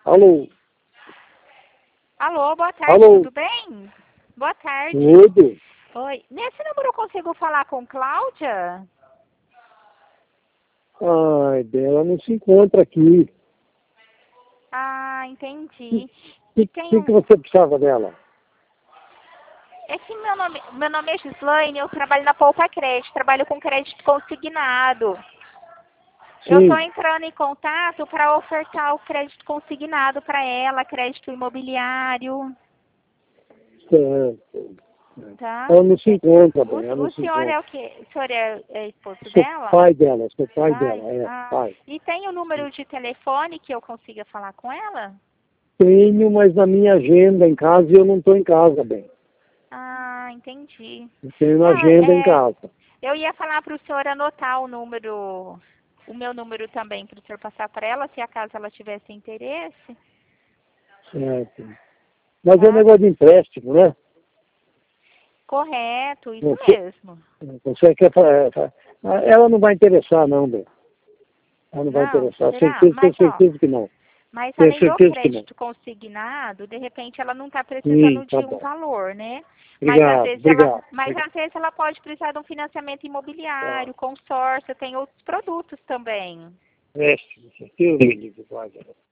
Alô? Alô, boa tarde, Alô? tudo bem? Boa tarde. Tudo? Oi, nesse número eu consigo falar com Cláudia? Ai, dela não se encontra aqui. Ah, entendi. O E que, tem que um... você precisava dela? É que meu nome é Gislaine, eu trabalho na Poupa Crédito, trabalho com crédito consignado. Eu estou Sim. entrando em contato para ofertar o crédito consignado para ela, crédito imobiliário, É, tá? ela não se encontra bem, ela O, não o se senhor é encontra. o quê? O senhor é esposo Sou dela? pai dela, sou pai Pai? dela, Ah, pai. e tem o número de telefone que eu consiga falar com ela? Tenho, mas na minha agenda em casa eu não estou em casa bem. Ah, entendi. Eu tenho na Não, agenda em casa. eu ia falar para o senhor anotar o meu número também, para o senhor passar para ela, se acaso ela tivesse interesse, Certo. Mas é tá? negócio de empréstimo, né? Correto, isso Você, mesmo. você quer ela não vai interessar não, bem. Ela não vai Não, interessar. será? Tenho Mas, ó, certeza que não. mas Tenho além do certeza que não. crédito consignado, de repente ela não está Sim, precisando tá de um bom. valor, né? Obrigado, obrigado. Mas Obrigado. às vezes ela pode precisar de um financiamento Tá. imobiliário, consórcio, tem outros produtos também. Empréstimo, certeza, Guarda.